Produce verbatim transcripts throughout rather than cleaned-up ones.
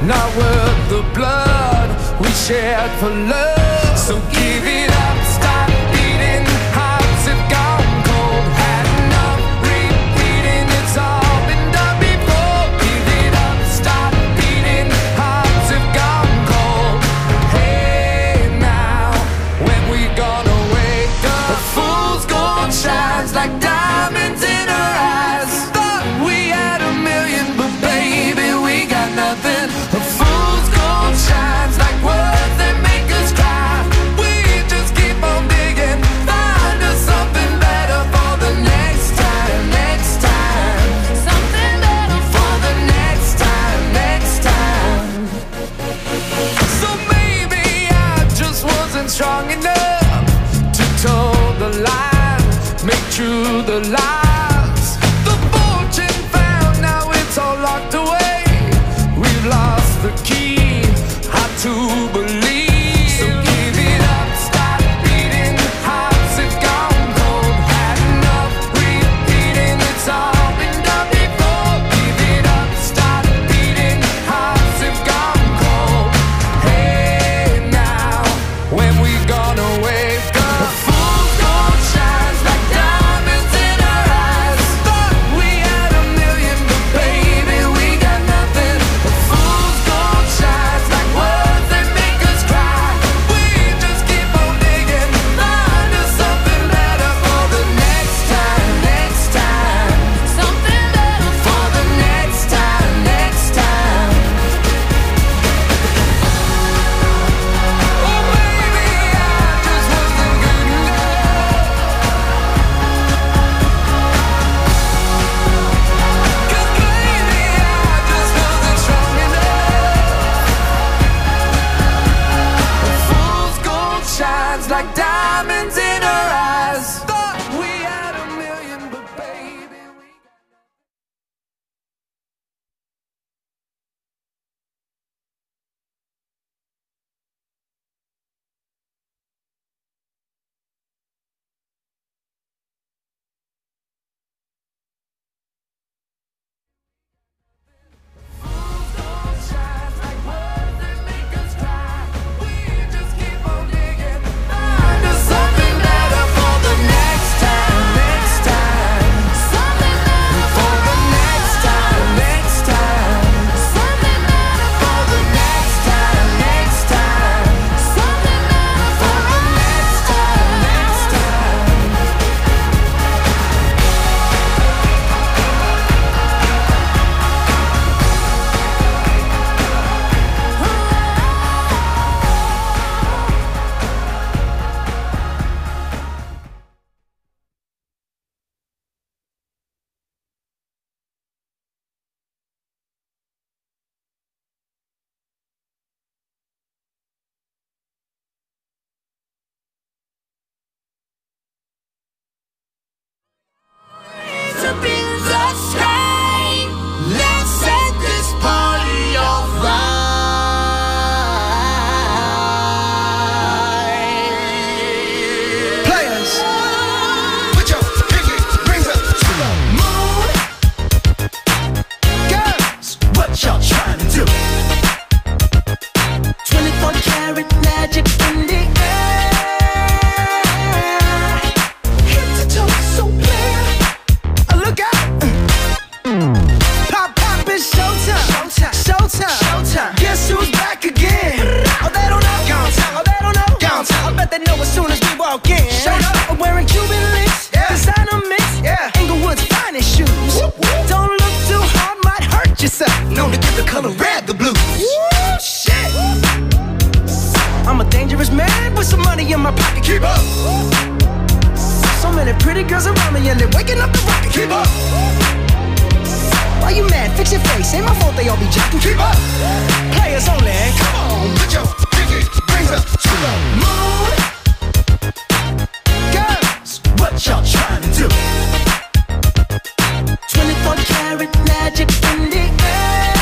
not worth the blood we shared for love. So give it up, stop beating, hearts have gone cold. Had enough repeating, it's all been done before. Give it up, stop beating, hearts have gone cold. Hey now, when we gonna wake up? A fool's gold shines like diamonds in her eyes. Thought we had a million, but baby we got nothing. A fool's gold shines like words that make us cry. We just keep on digging, find us something better for the next time, next time. Something better for the next time, next time. So maybe I just wasn't strong enough to toe the line, make true the lies. The fortune found, now it's all locked away. We've lost the key, how to believe. So give it up, stop beating, hearts have gone cold. Had enough repeating, it's all been done before. Give it up, stop beating, hearts have gone cold. Hey now, when we gonna wake up? A fool's gold shines like diamonds in our eyes. Thought we had a million, but baby we got nothing. A fool's gold shines like words that make us cry. We just keep on digging, find us something better for the next time, next time. Something better for the next time, next time. Oh baby, I just wasn't good enough. 'Cause lately I just wasn't strong enough. A fool's gold shines like diamonds in her eyes. Thought we had a million, but baby we got fool's gold shines like words that make us cry. We just keep on digging, find us something better for the next time, next time. Something better for the next time, next time. Something better for the next time, next time. Something better for the next time, next time. Up in the sky, let's set this party on fire. Players, put your pinky rings up to the moon. Girls, what y'all trying to do? twenty-four karat magic in the air. Head to toe, so clear. Uh, Look out! Pop, pop, it's showtime. Showtime. Showtime. Showtime. Guess who's back again? Oh, they don't know. Gone time. Oh, they don't know. Gone time. I bet they know as soon as we walk in. Show up. I'm wearing Cuban links. Yeah. Designer mix. Yeah. Inglewood's finest shoes. Whoop, whoop. Don't look too hard, might hurt yourself. Known to give the color red the blues. Woo, shit. I'm a dangerous man with some money in my pocket. Keep up. So many pretty girls around me and they're waking up the rocket. Keep up. Why you mad? Fix your face. Ain't my fault they all be jacking. Keep up. Players only. Come on, put your pinky rings up to the moon. Girls, what y'all trying to do? twenty-four karat magic in the air.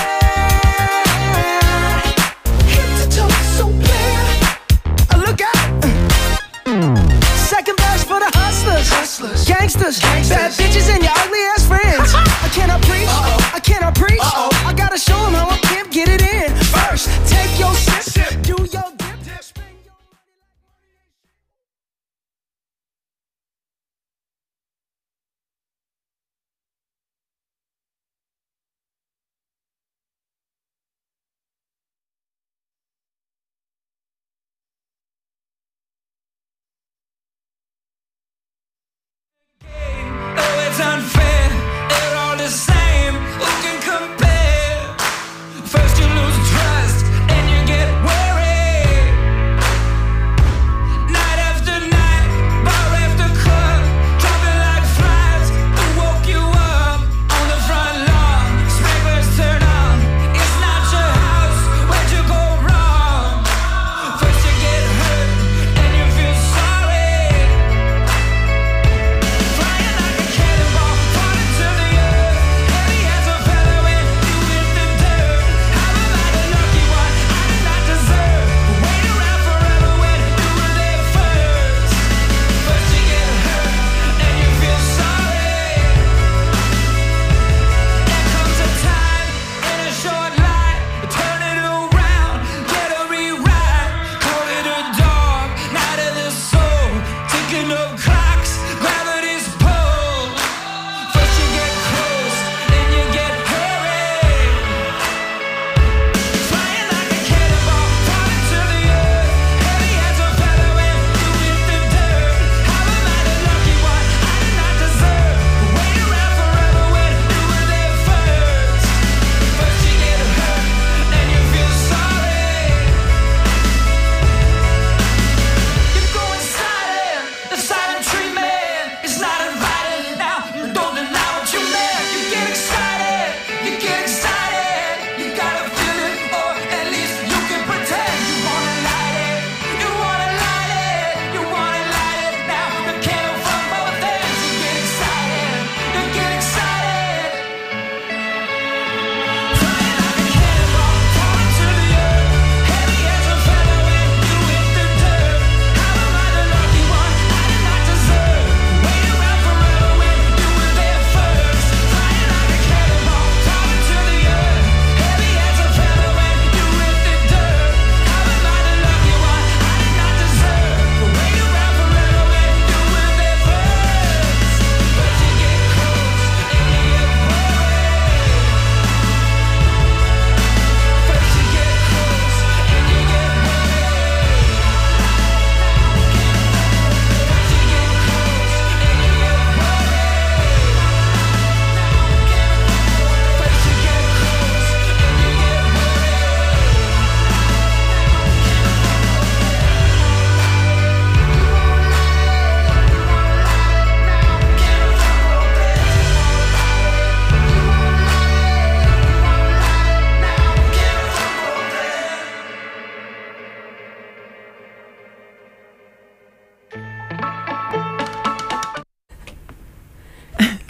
Head to toe, so clear. Uh, Look out. Second verse for the hustlers. Hustlers. Gangsters. Gangsters. Bad bitches and your ugly ass friends. I cannot preach. Uh-oh. I cannot preach. Uh-oh. I gotta show them how I pimp get it in.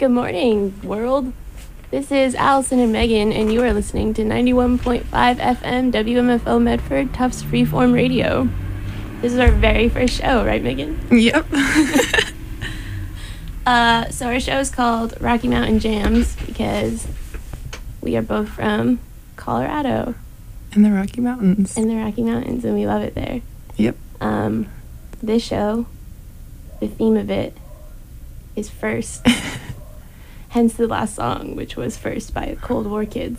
Good morning, world. This is Allison and Megan, and you are listening to ninety-one point five F M W M F O Medford Tufts Freeform Radio. This is our very first show, right, Megan? Yep. uh, so our show is called Rocky Mountain Jams because we are both from Colorado. In the Rocky Mountains. In the Rocky Mountains, and we love it there. Yep. Um, this show, the theme of it is first. Hence the last song, which was First by the Cold War Kids.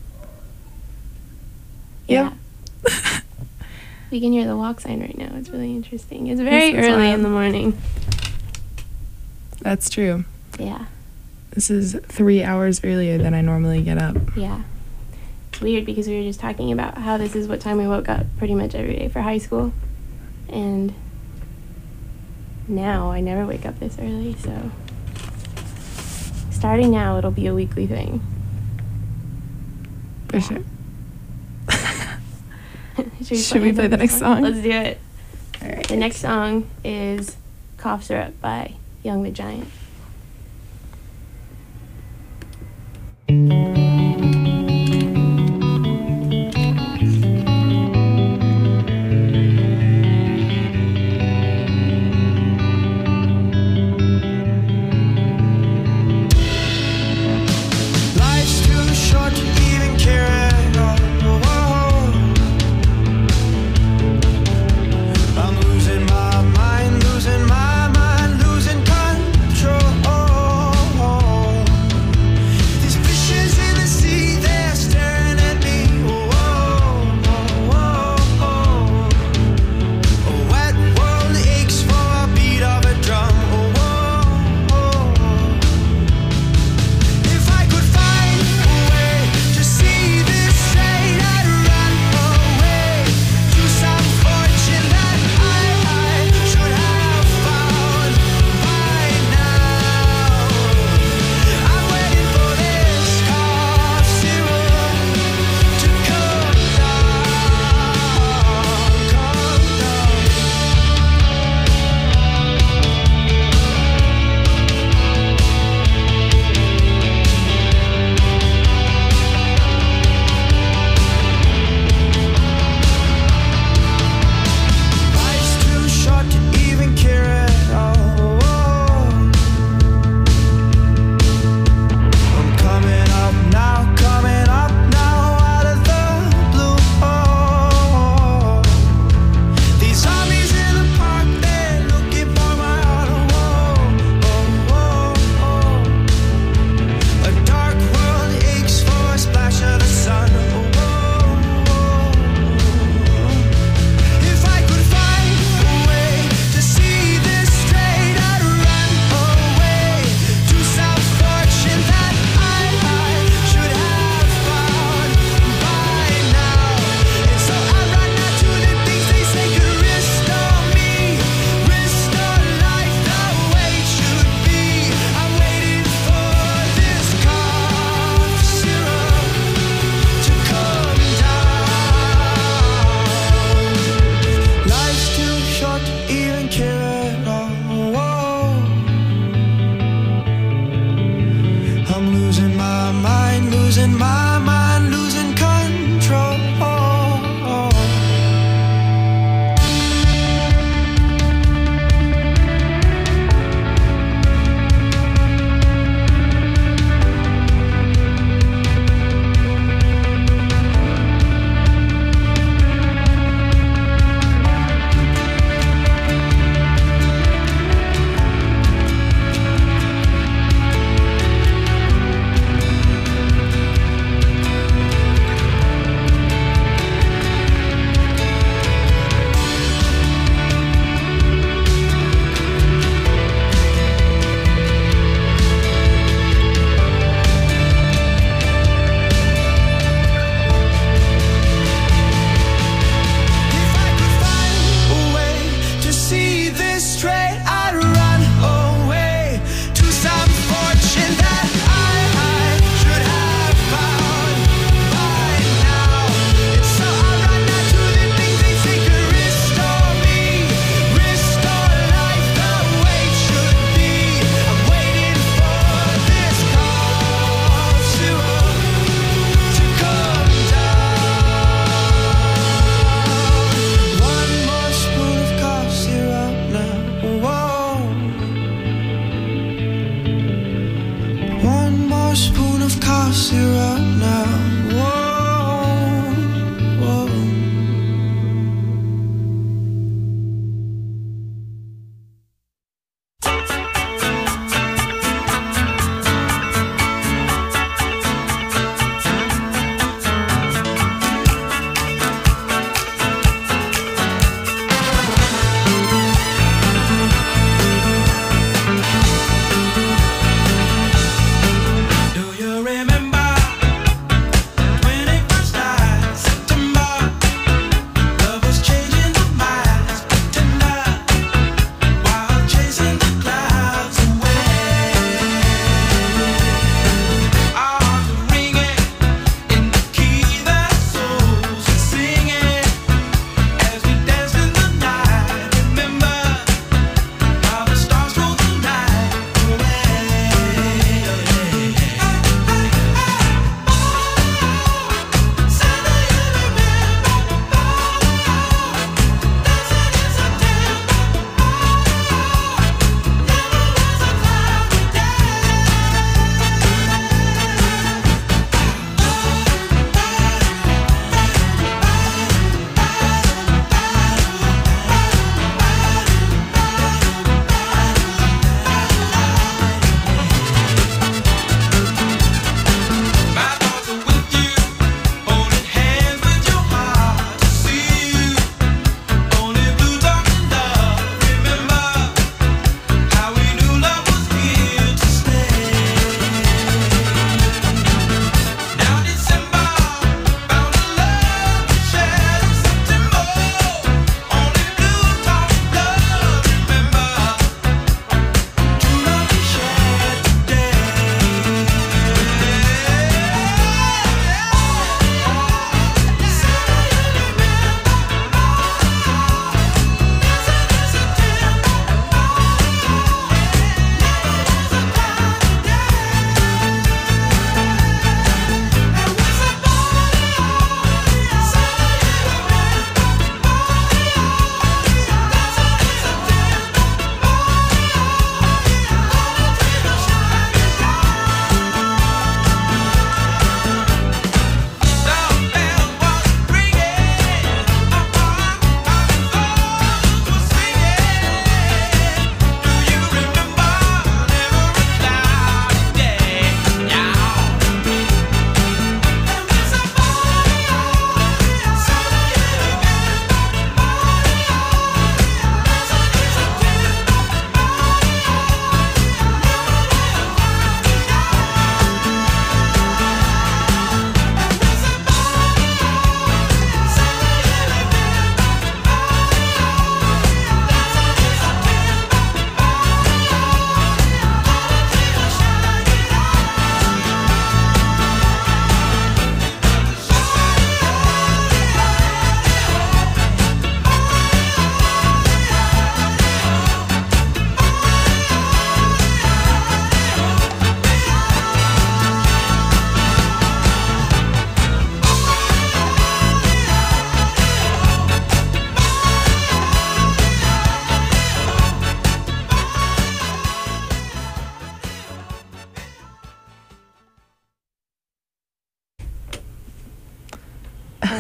Yep. Yeah. We can hear the walk sign right now. It's really interesting. It's very This is early wild. in the morning. That's true. Yeah. This is three hours earlier than I normally get up. Yeah. It's weird because we were just talking about how this is what time we woke up pretty much every day for high school. And now I never wake up this early, so starting now it'll be a weekly thing. For sure. Should we Should play, we play the next song? Let's do it. All right. The next song is Cough Syrup by Young the Giant. Life's too short to even care at all. I'm losing my mind, losing my mind, losing control. These fishes in the sea, they're staring at me. Oh, oh, oh, oh. A wet world aches for a beat of a drum. Oh, oh, oh. If I could find a way to see this straight, I'd run away to some fortune that I should have found by now. I'm waiting for this cough syrup to come down, come down. Life's too short to even care at all. I'm coming up now, coming up now out of the blue. These zombies in the park, they're looking for my heart. A dark world aches for a splash of the sun. If I could find a way to see this straight, I'd run away to some fortune that I should have found by now. And so I run out to the things they say could restore me, restore life the way it should be. I'm waiting for this cough syrup to come down. Life's too short to even care at all. I'm losing my mind, losing my mind, losing control.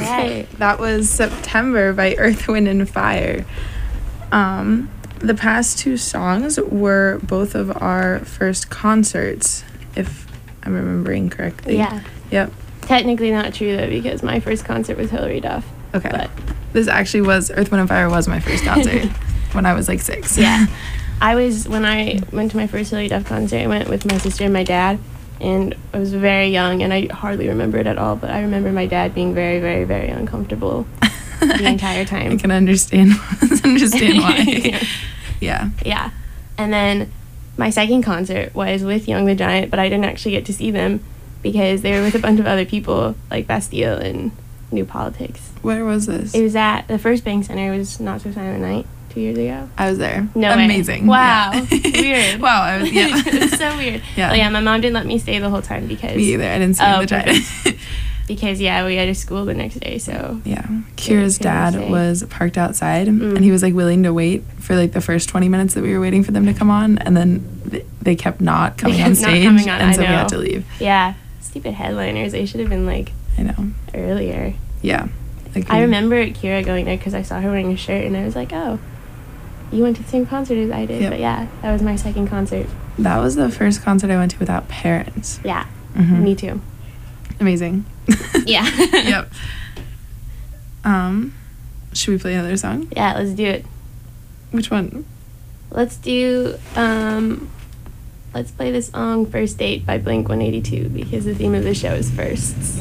Okay, that was September by Earth, Wind, and Fire. Um, the past two songs were both of our first concerts, if I'm remembering correctly. Yeah. Yep. Technically not true, though, because my first concert was Hillary Duff. Okay. But This actually was, Earth, Wind, and Fire was my first concert when I was like six. yeah. I was, when I went to my first Hillary Duff concert, I went with my sister and my dad. And I was very young, and I hardly remember it at all. But I remember my dad being very, very, very uncomfortable the entire time. I can understand understand why. yeah. Yeah. Yeah. And then my second concert was with Young the Giant, but I didn't actually get to see them because they were with a bunch of other people, like Bastille and New Politics. Where was this? It was at the First Bank Center. It was Not So Silent Night two years ago. I was there. No way. Amazing. Wow. Yeah. Weird. Wow. I was, yeah. It's so weird. Yeah. Well, yeah, my mom didn't let me stay the whole time because... Me either. I didn't see Oh, the giant. because, yeah, we had to school the next day, so... Yeah. Kira's couldn't dad stay. was parked outside, Mm. and he was like willing to wait for like the first twenty minutes that we were waiting for them to come on, and then th- they kept not coming on kept not stage, coming on, and I so we know. had to leave. Yeah. Stupid headliners. They should have been, like, I know. earlier. Yeah. Like I we- remember Kira going there because I saw her wearing a shirt, and I was like, oh, you went to the same concert as I did. Yep. But, yeah, that was my second concert. That was the first concert I went to without parents. Yeah. Mhm. Me too. Amazing. Yeah. Yep. Um, should we play another song? Yeah, let's do it. Which one? Let's do, um, let's play the song First Date by Blink one eighty-two because the theme of the show is firsts.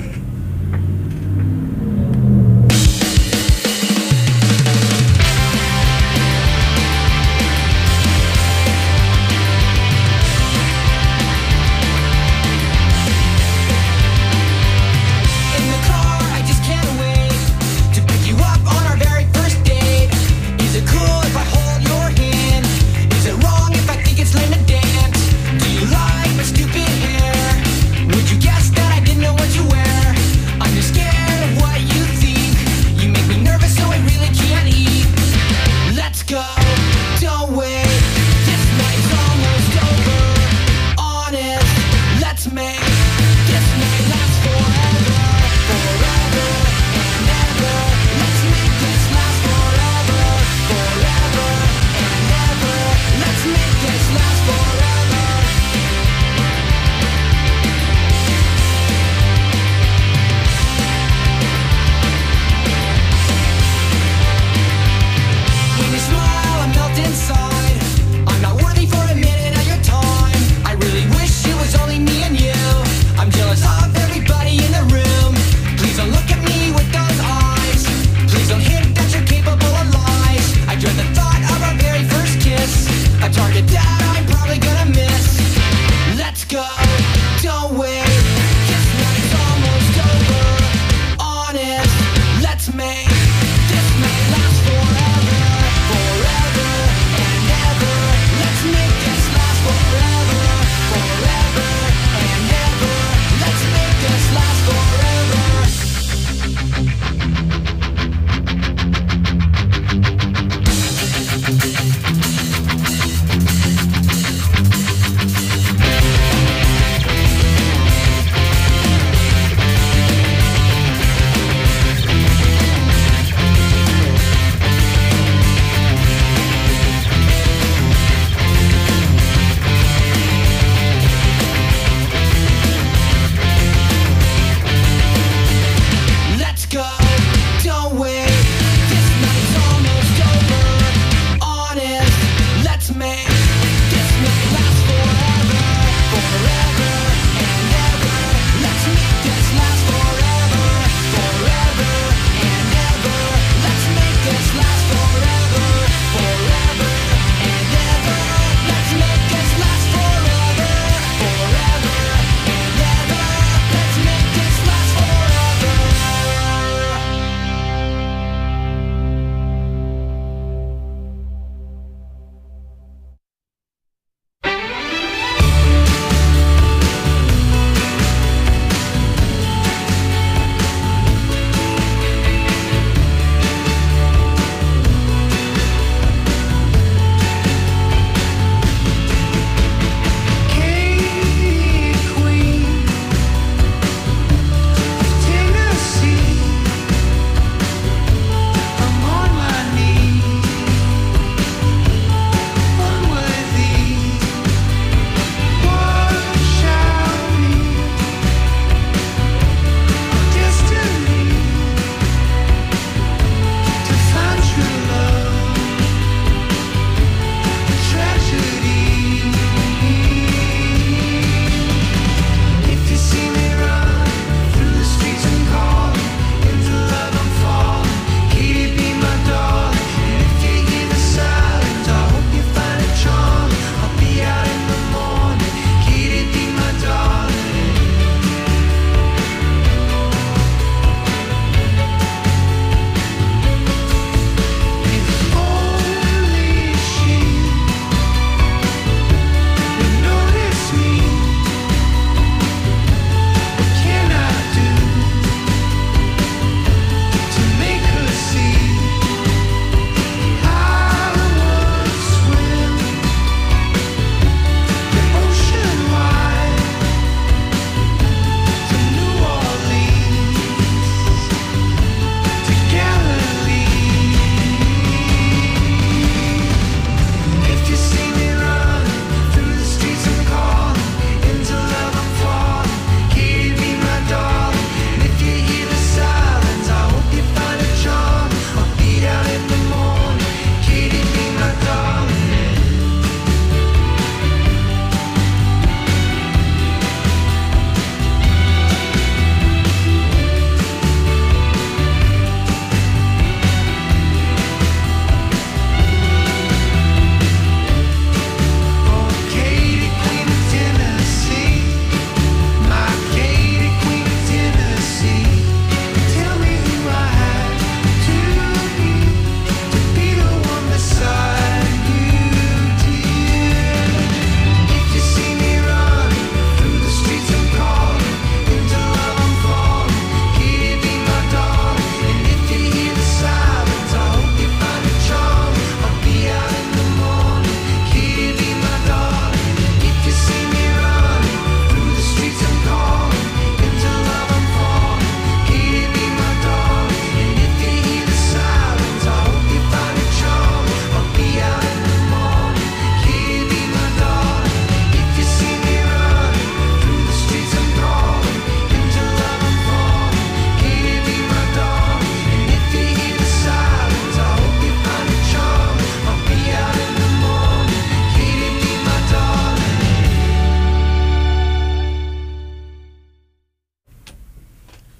In the car, I just can't wait to pick you up on our very first date. Is it cool if I hold your hand? Is it wrong if I think it's lame to dance? Do you like my stupid hair? Would you guess that I didn't know what you wear?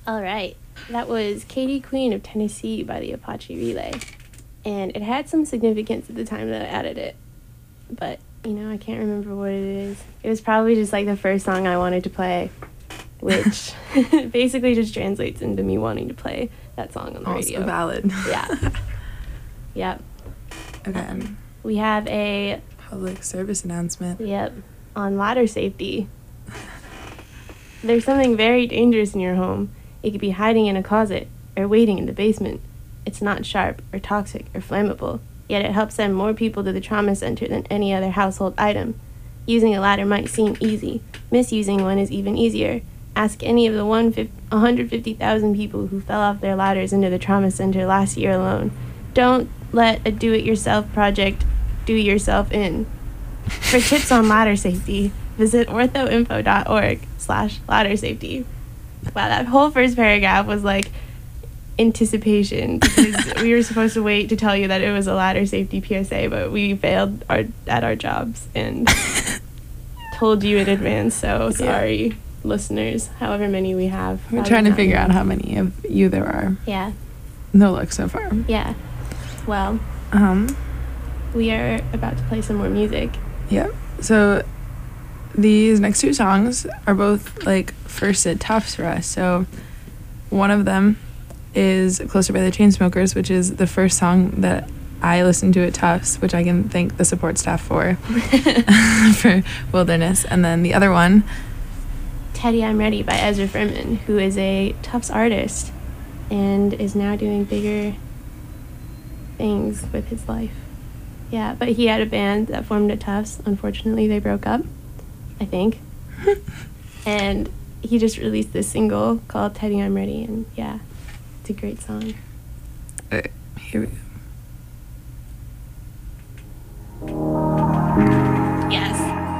All right. That was Katie Queen of Tennessee by the Apache Relay. And it had some significance at the time that I added it. But, you know, I can't remember what it is. It was probably just like the first song I wanted to play, which basically just translates into me wanting to play that song on the Also radio. valid. Yeah. Yep. Okay. Um, we have a, Public service announcement. yep, on ladder safety. There's something very dangerous in your home. It could be hiding in a closet or waiting in the basement. It's not sharp or toxic or flammable, yet it helps send more people to the trauma center than any other household item. Using a ladder might seem easy. Misusing one is even easier. Ask any of the one hundred fifty thousand people who fell off their ladders into the trauma center last year alone. Don't let a do-it-yourself project do yourself in. For tips on ladder safety, visit orthoinfo.org slash ladder safety. Wow, that whole first paragraph was like anticipation because we were supposed to wait to tell you that it was a ladder safety P S A, but we failed our, at our jobs and told you in advance, so sorry, yeah. Listeners, however many we have. We're trying to figure out how many of you there are. Yeah. No luck so far. Yeah. Well, um, we are about to play some more music. Yeah. So these next two songs are both like first at Tufts for us. So one of them is Closer by the Chainsmokers, which is the first song that I listened to at Tufts, which I can thank the support staff for, for Wilderness. And then the other one, Teddy I'm Ready by Ezra Furman, who is a Tufts artist and is now doing bigger things with his life. Yeah, but he had a band that formed at Tufts. Unfortunately, they broke up, I think. And he just released this single called Teddy I'm Ready, and yeah, it's a great song. All right, here we go. Yes.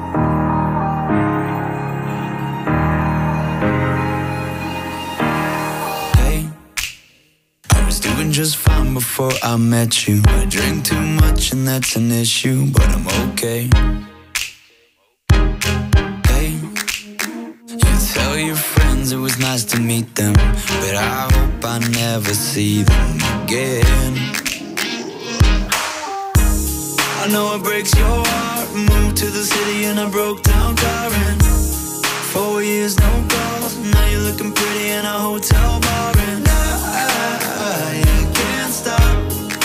Hey, I was doing just fine before I met you. I drink too much and that's an issue, but I'm okay. Hey, you tell your friends it was nice to meet them, but I hope I never see them again. I know it breaks your heart. Moved to the city and I broke down crying. Four years, no calls. Now you're looking pretty in a hotel bar, and I, I can't stop.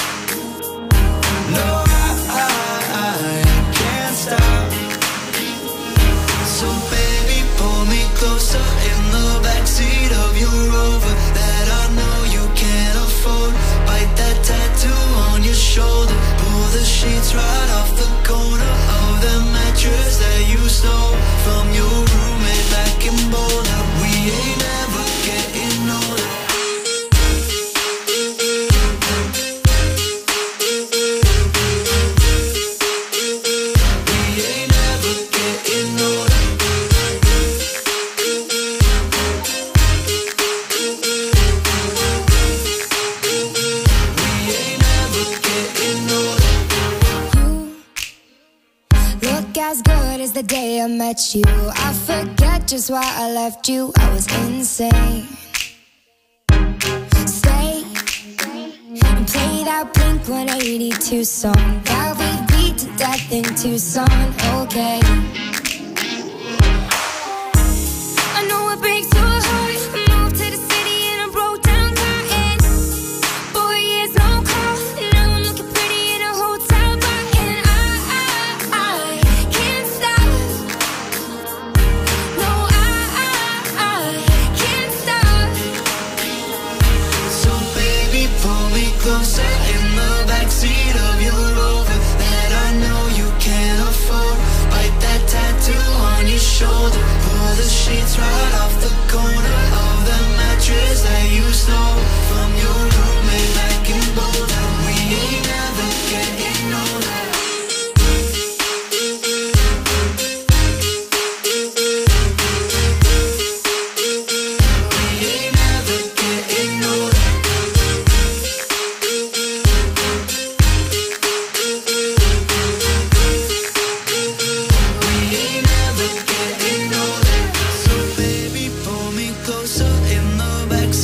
No, I, I, I can't stop. So baby, pull me closer in the backseat of your Rover that I know you can't afford. Bite that tattoo on your shoulder. Pull the sheets right off the corner of the mattress that you stole from your roommate back in Boulder. We ain't ever getting older. We ain't ever getting older. We ain't ever getting older. You look as good as the day I met you. I forget just why I left you. I was insane. Stay and play that Blink one eighty-two song that we beat to death in Tucson. Okay. I know it breaks your heart. I moved to the city and I broke down crying. Four years, no call. Now I'm looking pretty in a hotel bar, and I, I, I can't stop. No, I, I, I can't stop. So baby, pull me closer in the backseat of your Rover that I know you can't afford. Bite that tattoo on your shoulder. Pull the sheets right off the corner of the mattress that you stole from your roommate back in Boulder. We ain't never getting older. We ain't never getting older. We ain't never getting older. So baby, pull me closer in the backseat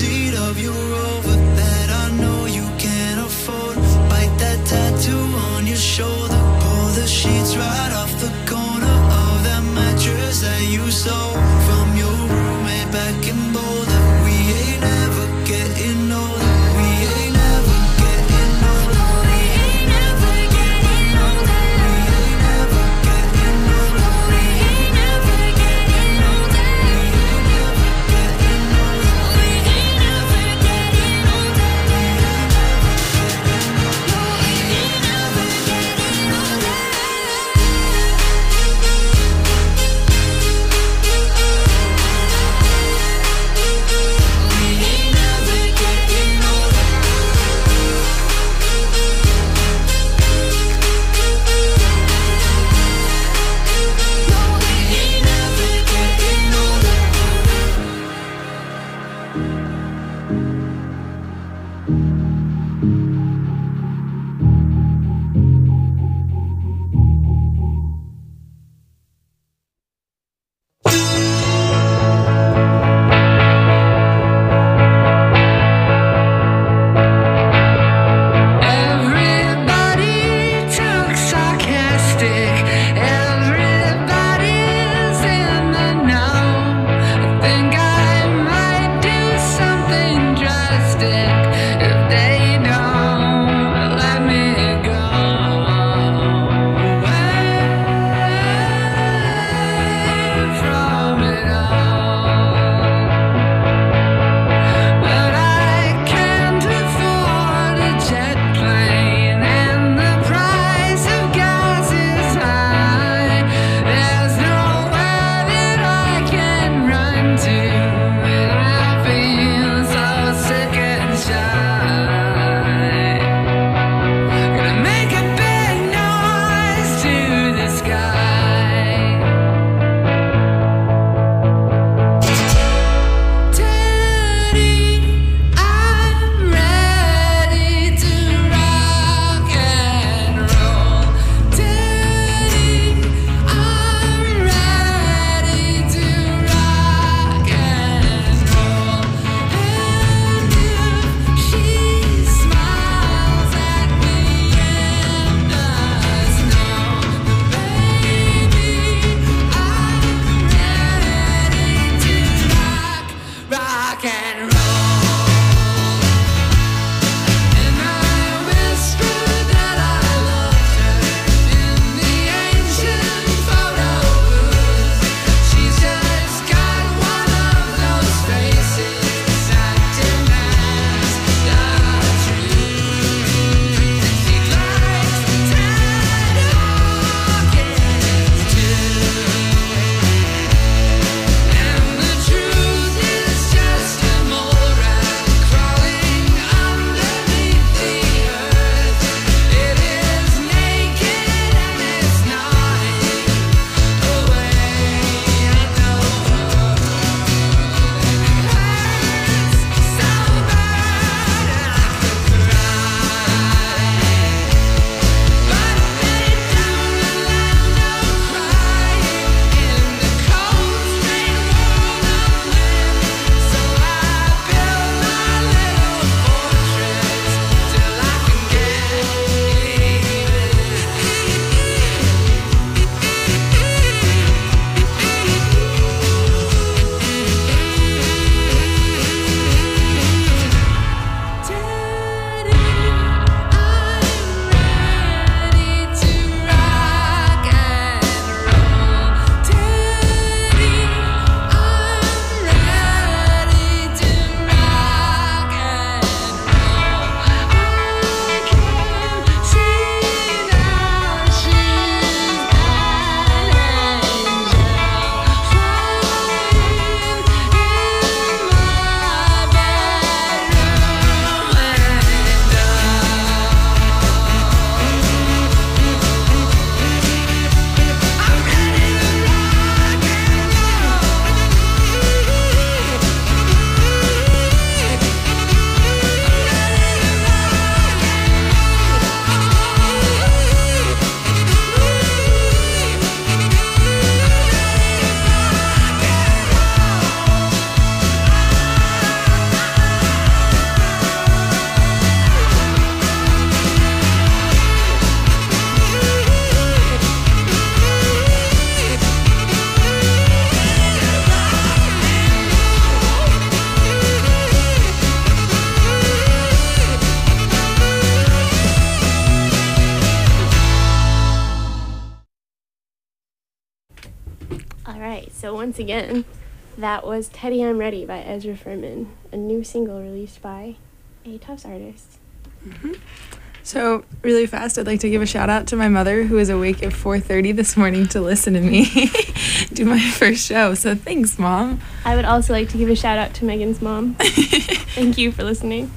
so once again, that was Teddy I'm Ready by Ezra Furman, a new single released by a Tufts artist. So, really fast, I'd like to give a shout out to my mother who was awake at four thirty this morning to listen to me do my first show. So, thanks, Mom. I would also like to give a shout out to Megan's mom. Thank you for listening.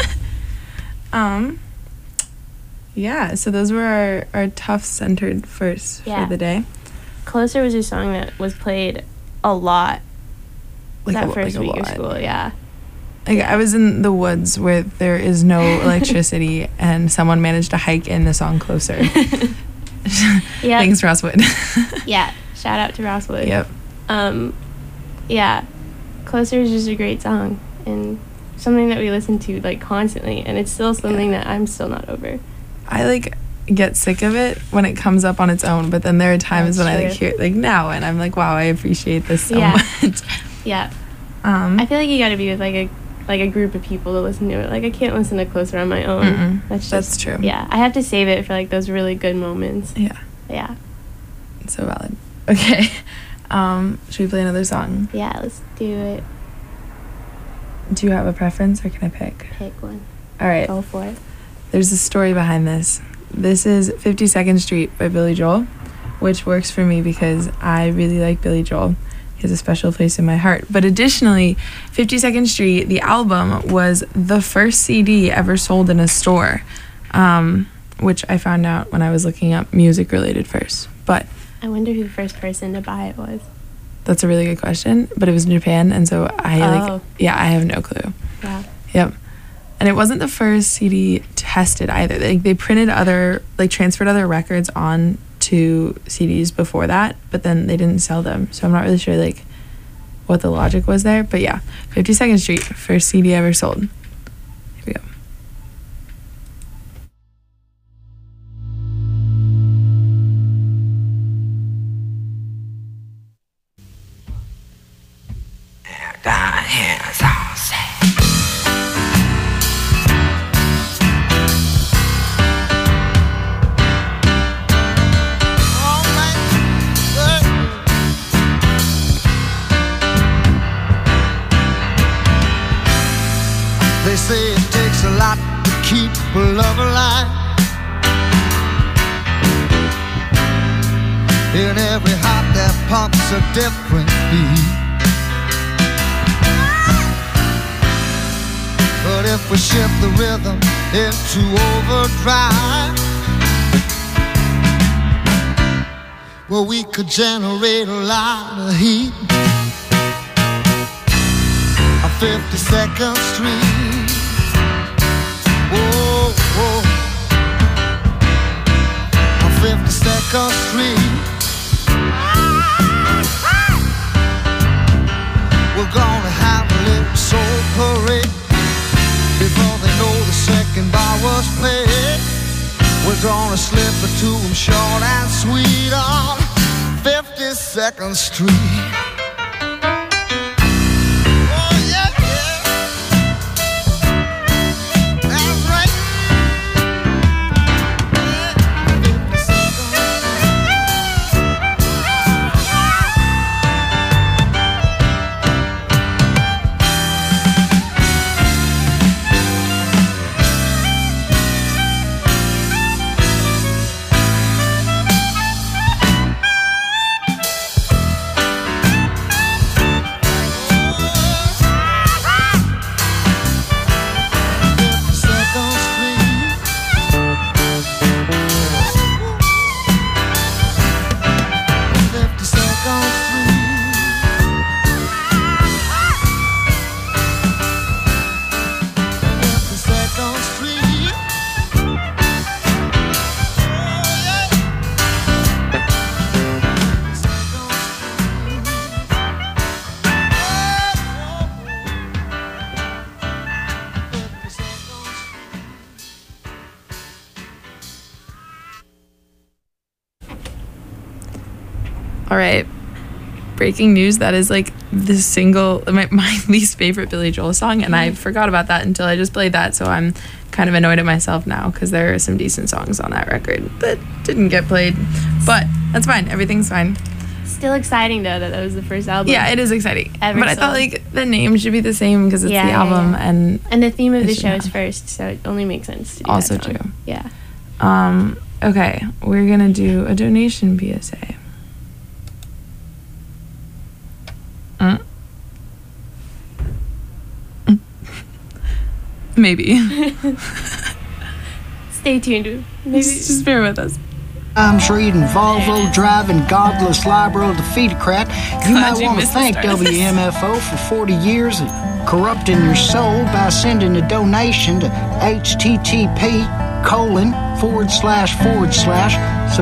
um, yeah, so those were our, our Tufts-centered first Yeah. for the day. Closer was a song that was played a lot Like that a, first like a week of lot. school, yeah. Like, I was in the woods where there is no electricity, and someone managed to hike in the song Closer. Yeah. Thanks, Rosswood. Yeah, shout out to Rosswood. Yep. Um, yeah, Closer is just a great song and something that we listen to like constantly, and it's still something that I'm still not over. I like get sick of it when it comes up on its own, but then there are times That's when I like true. hear it like now, and I'm like, wow, I appreciate this so Yeah. much. Yeah, Um, I feel like you got to be with like a like a group of people to listen to it. Like I can't listen to Closer on my own. Mm-mm. That's That's just, true. Yeah, I have to save it for like those really good moments. yeah, Yeah, so valid. Okay, um, should we play another song? yeah. Let's do it. Do you have a preference, or can I pick? Pick one. All right. Go for it. There's a story behind this. This is fifty-second Street by Billy Joel, which works for me because I really like Billy Joel. He has a special place in my heart. But additionally, fifty-second Street, the album, was the first C D ever sold in a store, um, which I found out when I was looking up music related first. But I wonder who the first person to buy it was. that's a really good question. But it was in Japan, and so I Oh. like, yeah, I have no clue. Wow. Yep. And it wasn't the first C D tested either. They, they printed other, like transferred other records on to C Ds before that, but then they didn't sell them. So I'm not really sure like what the logic was there. But yeah, fifty-second Street, first C D ever sold. Here we go. Got hands on set. They say it takes a lot to keep a love alive. In every heart that pumps a different beat. But if we shift the rhythm into overdrive, well, we could generate a lot of heat. On fifty-second Street, whoa, whoa. On fifty-second Street, we're gonna have a little soul parade. Before they know the second bar was played, we're gonna slip it to them short and sweet on fifty-second Street. Oh yeah, yeah. That's right. Yeah. fifty-second All right. Breaking news, that is like the single, my, my least favorite Billy Joel song, and I forgot about that until I just played that, so I'm kind of annoyed at myself now because there are some decent songs on that record that didn't get played, but that's fine. Everything's fine. Still exciting though that that was the first album. Yeah, it is exciting. Ever but I thought sold. like the name should be the same because it's Yeah, the yeah, album yeah. and And the theme of the It should show is have. first, so it only makes sense to do Also that song. true. Yeah. um okay, we're gonna do a donation P S A. Mm. Mm. Maybe. Stay tuned. Maybe. just, just bear with us. Times reading Volvo, driving godless liberal defeatocrat. You Glad might you want to missed the thank start of this. W M F O for forty years of corrupting your soul by sending a donation to http colon forward slash forward slash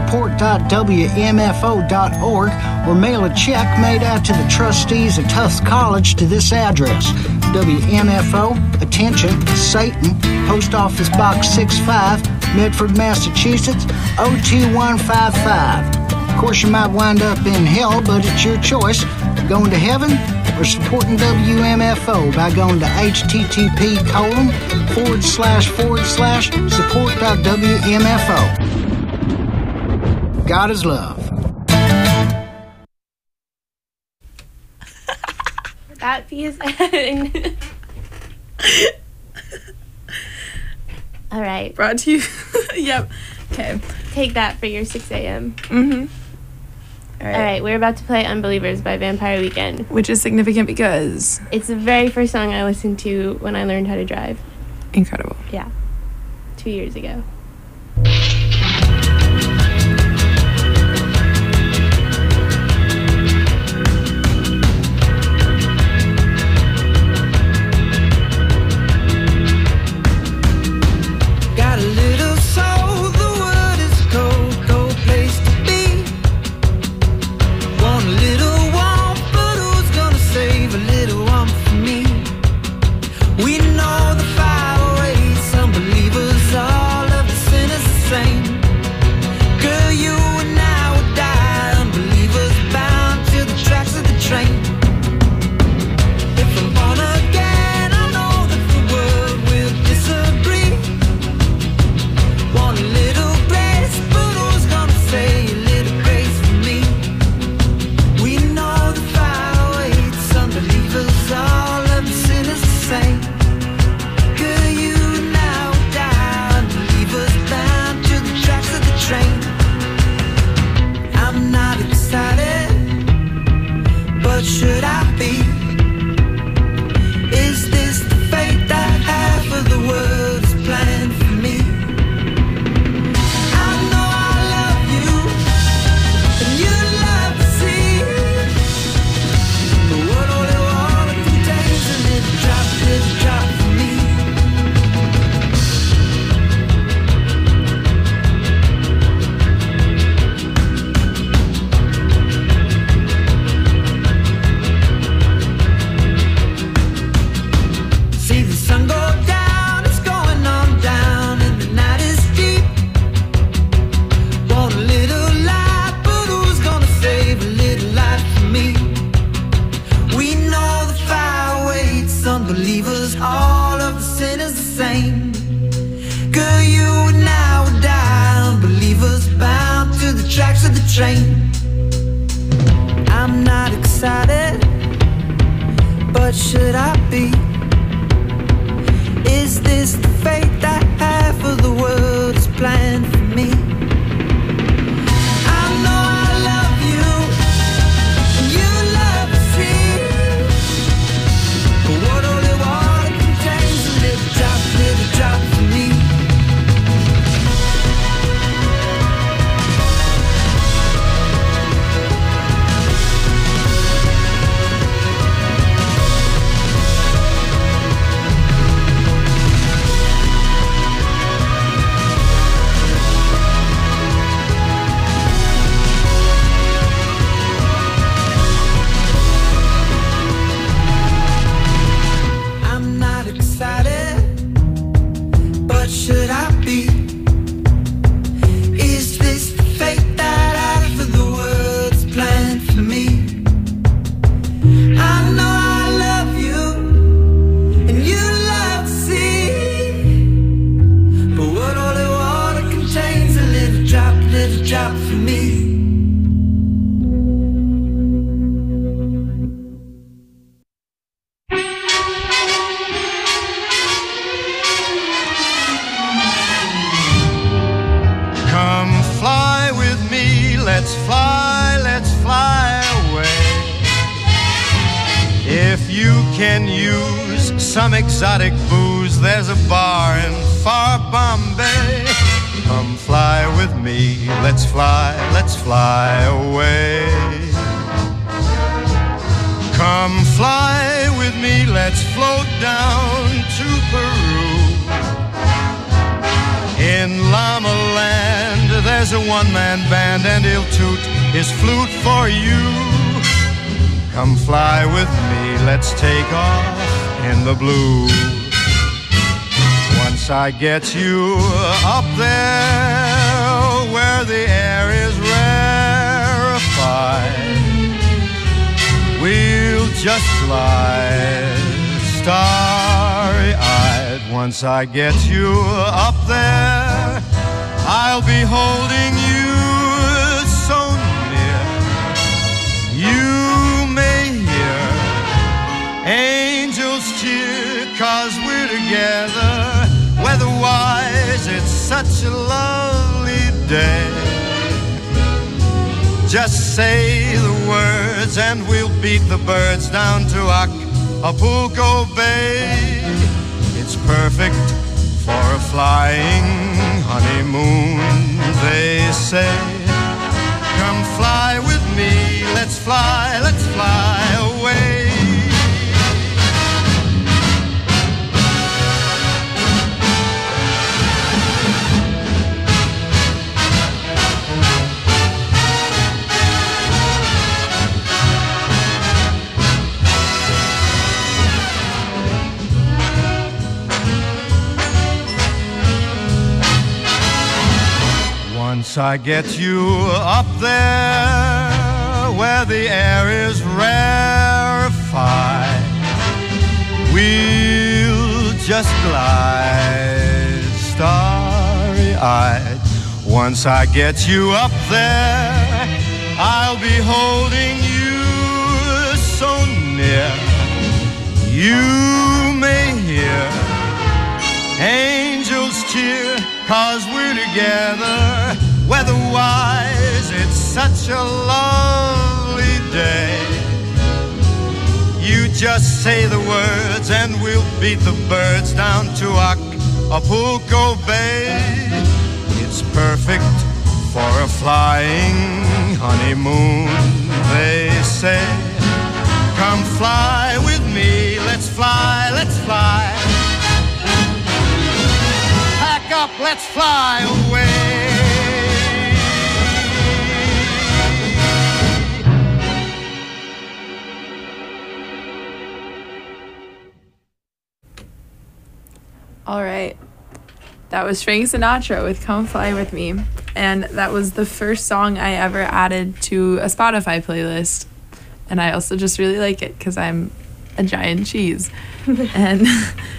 support.wmfo.org or mail a check made out to the trustees of Tufts College to this address. W M F O, attention, Satan, Post Office Box six five, Medford, Massachusetts, oh two one five five. Of course, you might wind up in hell, but it's your choice. Going to heaven or supporting W M F O by going to http colon forward slash forward slash support.wmfo. God is love. That P S A. All right. Brought to you. Yep. Okay. Take that for your six a.m. Mm-hmm. All right. All right, we're about to play Unbelievers by Vampire Weekend. Which is significant because It's the very first song I listened to when I learned how to drive. incredible. Yeah. Two years ago. Got a little soul, the world is a cold, cold place to be. Want a little warmth, but who's gonna save a little warmth for me? We know the fire awaits, unbelievers, all of the sinners the same. Girl, you and I would die, unbelievers bound to the tracks of the train. If I'm born again, I know that the world will disagree. Want a little grace, but who's gonna say a little grace for me? We know the fire waits, unbelievers, all of the sinners the same. Girl, you and I will die, unbelievers bound to the tracks of the train. I'm not excited, but should I be? Is this the fate that half of the world is planned for me? I know I love you, and you love to see the world only water contains a little drop, little drop for me. See the sun go down, it's going on down, and the night is deep. Want a little light, but who's gonna save a little light for me? We know the fire waits, unbelievers, all of the sinners the same. Girl, you and I will die, unbelievers bound to the tracks of the train. I'm not excited, but should I be? Is this the fate that half of the world is planned for me? I know I love you, and you love to see the world only water contains a little drop, little drop for me. I'm not excited, but should I be? Is this the fate that half of the world's planned for me? I know I love you, and you love to see, but what only water contains a little drop, little drop for me. can use some exotic booze, there's a bar in far Bombay. Come fly with me, let's fly, let's fly away. Come fly with me, let's float down to Peru. In Llama Land, there's a one-man band and he'll toot his flute for you. Come fly with me, let's take off in the blue. Once I get you up there where the air is rarefied, we'll just glide starry-eyed. Once I get you up there, I'll be holding you so near. You may hear angels cheer, 'cause we're together. Weather-wise, it's such a lovely day. Just say the words and we'll beat the birds down to Acapulco Bay. It's perfect for a flying honeymoon, they say. Come fly with me, let's fly, let's fly away. Once I get you up there where the air is rarefied, we'll just glide starry-eyed. Once I get you up there, I'll be holding you so near. You may hear angels cheer, 'cause we're together. Weather-wise, it's such a lovely day. You just say the words and we'll beat the birds down to Acapulco Bay. It's perfect for a flying honeymoon, they say. Come fly with me, let's fly, let's fly. Pack up, let's fly away. All right. That was Frank Sinatra with Come Fly With Me. And that was the first song I ever added to a Spotify playlist. And I also just really like it because I'm a giant cheese. And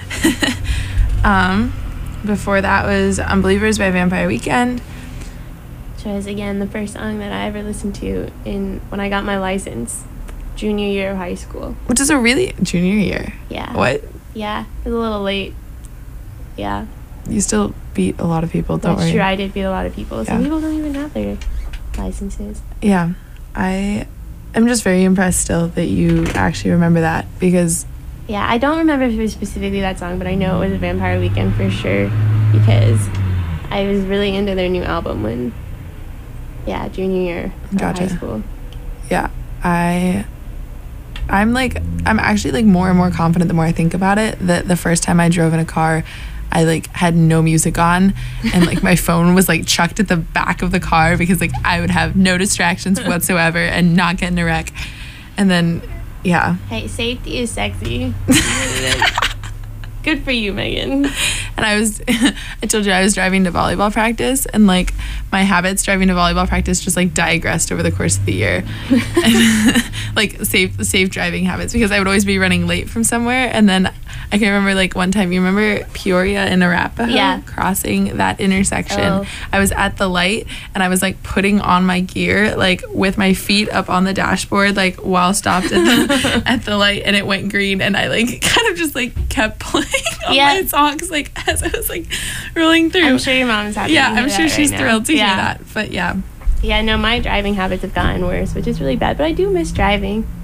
um, before that was Unbelievers by Vampire Weekend. Which was, again, the first song that I ever listened to in when I got my license, junior year of high school. Which is a really... Junior year? Yeah. What? Yeah. It was a little late. Yeah. You still beat a lot of people, don't That's worry. true. I did beat a lot of people. Some Yeah. people don't even have their licenses. Yeah. I am just very impressed still that you actually remember that because... Yeah, I don't remember if it was specifically that song, but I know it was Vampire Weekend for sure because I was really into their new album when, yeah, junior year of Gotcha. high school. Yeah. I... I'm like... I'm actually like more and more confident the more I think about it that the first time I drove in a car... I like had no music on and like my phone was like chucked at the back of the car because like I would have no distractions whatsoever and not get in a wreck. And then, yeah. Hey, safety is sexy. Good for you, Megan. And I was, I told you I was driving to volleyball practice and like my habits driving to volleyball practice just like digressed over the course of the year. And, like safe, safe driving habits because I would always be running late from somewhere. And then I can remember like one time, you remember Peoria and Arapahoe? Yeah. Crossing that intersection. Oh. I was at the light and I was like putting on my gear, like with my feet up on the dashboard, like while stopped at the, at the light and it went green. And I like kind of just like kept playing on Yeah. my songs like as I was like rolling through. I'm sure your mom's happy Yeah, to hear I'm sure that she's right now. thrilled to yeah. hear that. But yeah. Yeah, no, my driving habits have gotten worse, which is really bad. But I do miss driving.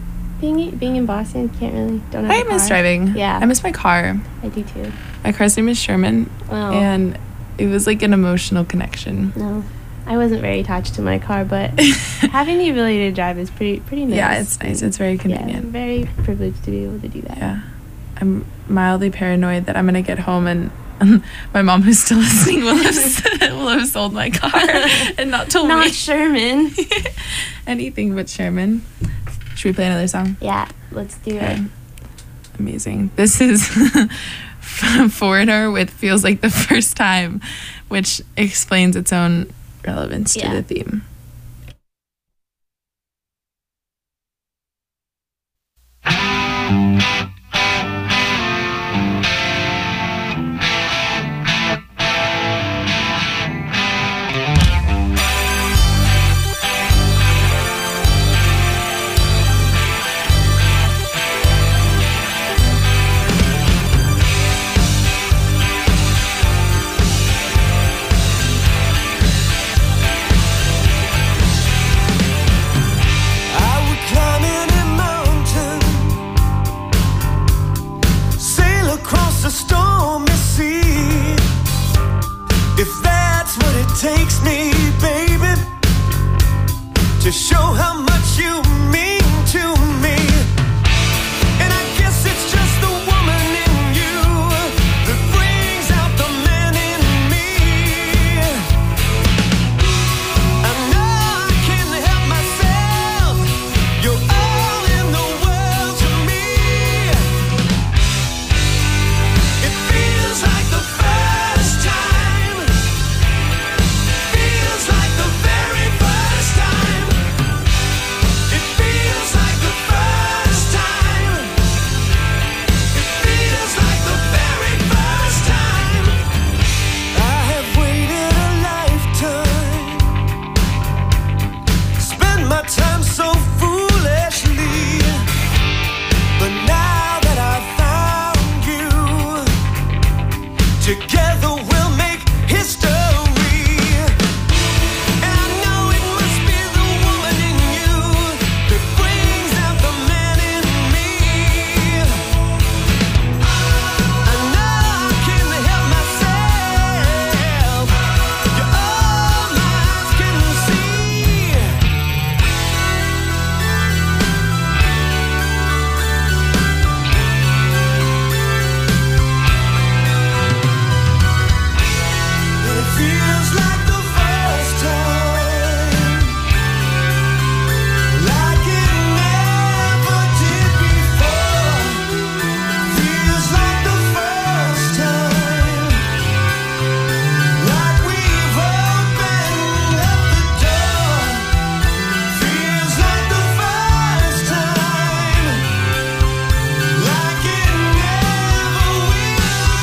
being being in Boston, can't really don't have I a miss car. driving. Yeah. I miss my car. I do too. My car's name is Sherman, Oh. and it was like an emotional connection. No, I wasn't very attached to my car, but having the ability to drive is pretty pretty nice. Yeah, it's nice. It's very Yeah, I'm convenient. very privileged to be able to do that. Yeah. I'm mildly paranoid that I'm going to get home and my mom, who's still listening, will have, will have sold my car and not told Not me Sherman. anything but Sherman. Should we play another song? Yeah, let's do Okay. it. Amazing. This is Foreigner with Feels Like the First Time, which explains its own relevance Yeah. to the theme. I would climb any mountain, sail across the stormy sea, if that's what it takes me, baby, to show how much you mean to me. And I guess it's just the woman in you that brings out the man in me. I know I can't help myself. You're all in the world to me. It feels like the first time. Feels like the very first time. It feels like the first time. It feels like the very first time. I have waited a lifetime, spend my time so foolishly, but now that I've found you, together we'll make history. And I know it must be the woman in you that brings out the man in me. I know I can't help myself. You're all my eyes can see. And it feels like the first time, like it never did before. Feels like the first time, like we've opened up the door. Feels like the first time, like it never will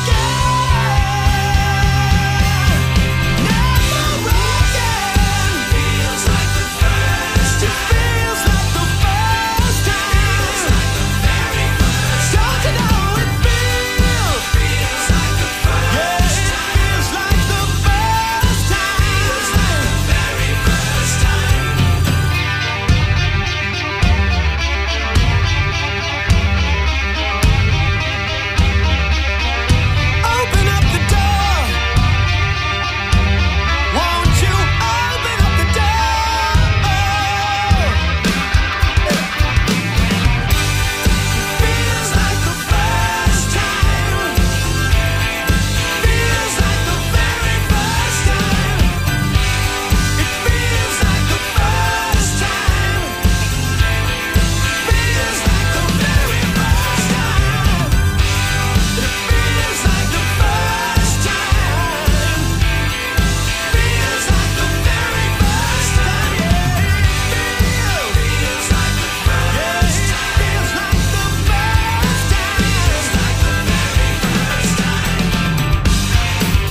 again. Never again. Feels like the first time. It feels like the first time. Feels like the very first time. Don't you know it feels? Feels like the first time. Yeah, it feels like the first time. Feels like the very first time. Open up the door. Won't you open up the door? Feels like the first time. Feels like the very first time. It feels like the first time. Feels like the very first time. It feels like the first time. Feels like the very first time. Yeah, it feels like the first time. Feels like the first time. Feels like the very first time.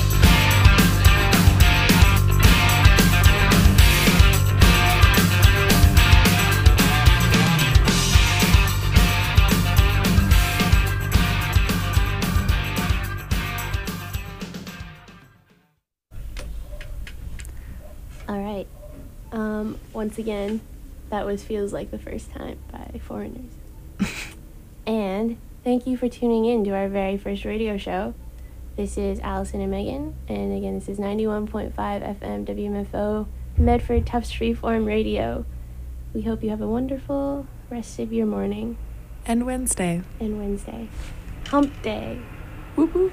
All right. Um, once again, that was Feels Like the First Time by Foreigners. Thank you for tuning in to our very first radio show. This is Allison and Megan, and again, this is ninety-one point five F M W M F O Medford Tufts Freeform Radio. We hope you have a wonderful rest of your morning And Wednesday. and Wednesday. Hump Day. Whoop whoop.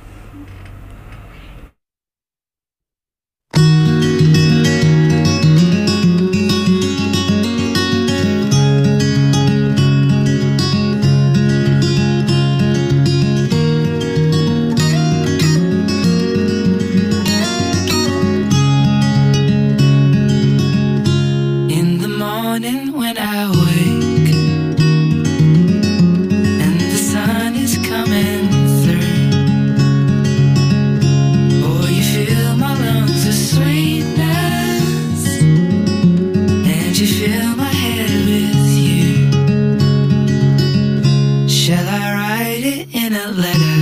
In the morning when I wake and the sun is coming through, boy, you fill my lungs with sweetness and you fill my head with you. Shall I write it in a letter?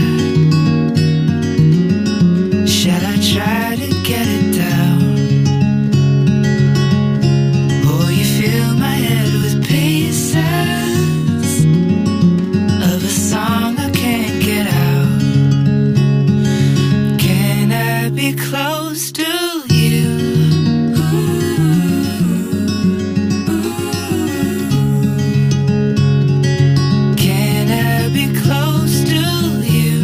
Shall I try to get it down? Fill my head with pieces of a song I can't get out. Can I be close to you? Can I be close to you?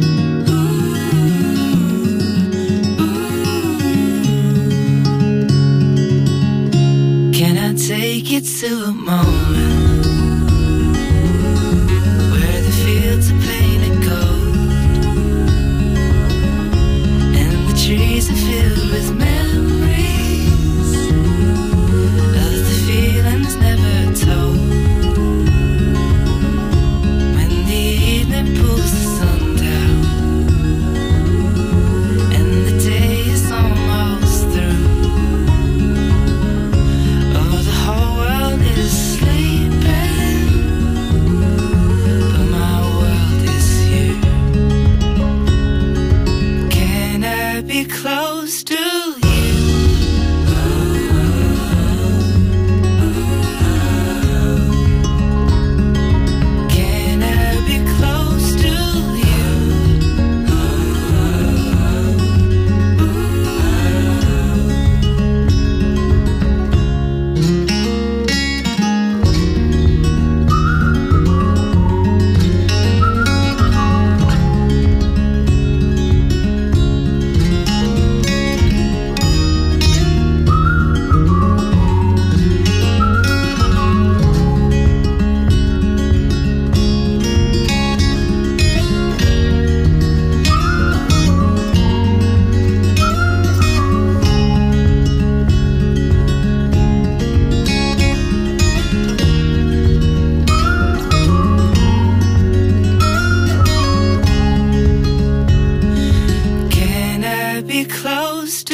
Can I take you to a moment where the fields are painted gold and the trees are filled with memories of the feelings never told? When the evening pulls the sun down and the day is almost through, close to you. Can I be close to you? Can I be close